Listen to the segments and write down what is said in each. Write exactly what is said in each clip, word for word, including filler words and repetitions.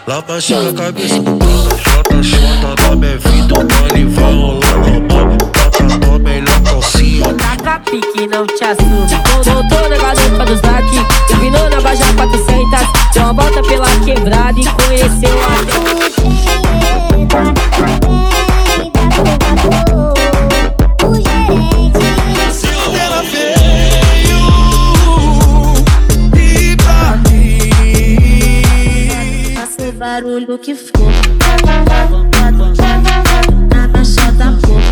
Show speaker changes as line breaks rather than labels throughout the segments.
Lá baixa a cabeça do brota, xota, xota da minha vida. O baile vai rolar normal, bota tua melhor calcinha.
Taca pique, não te assume. Tô, tô na garupa dos daqui, terminou na Baixa quatrocentos. Deu uma volta pela quebrada e conheceu a...
Barulho que for na baixa da porra.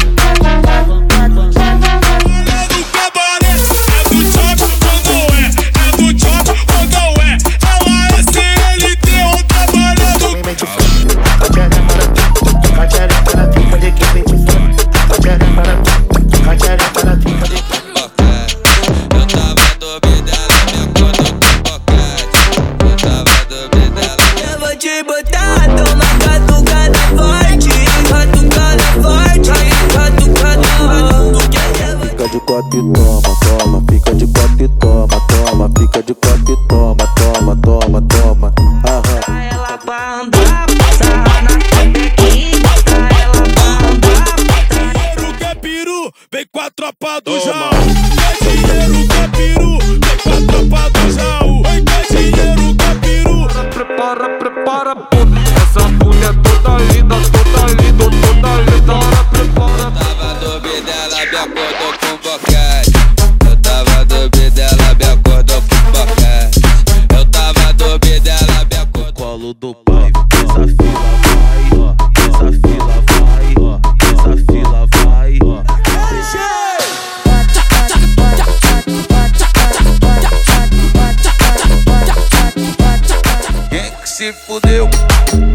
É do cabaré, é do chop ou não é? É do chop ou não é? Ela é C L T ou trabalhando.
Eu tava dormindo dela, minha conta com boquete. Eu tava dormindo dela. Eu vou te botar, toma catucada forte, catucada forte, catucada forte.
Fica de quatro e toma, toma, fica de quatro e toma, toma, fica de quatro e toma, toma, toma, toma. Aham.
Ela pra andar, sarra na aqui, ela pra andar.
Dinheiro que é peru, vem com a tropa do Jaú. Quer dinheiro que é peru, vem com a tropa do Jaú. Oi, quer dinheiro que é peru.
Prepara, prepara, puta. Essa mulher toda linda, toda linda, toda linda. Ora, prepara.
Tava dormindo dela, me acordou com boquete. Eu tava dormindo dela, me acordou com boquete. Eu tava dormindo dela, me acordou.
Colo do pai, essa fila vai, ó, essa fila vai, ó, essa fila vai, ó.
Quem que se fudeu?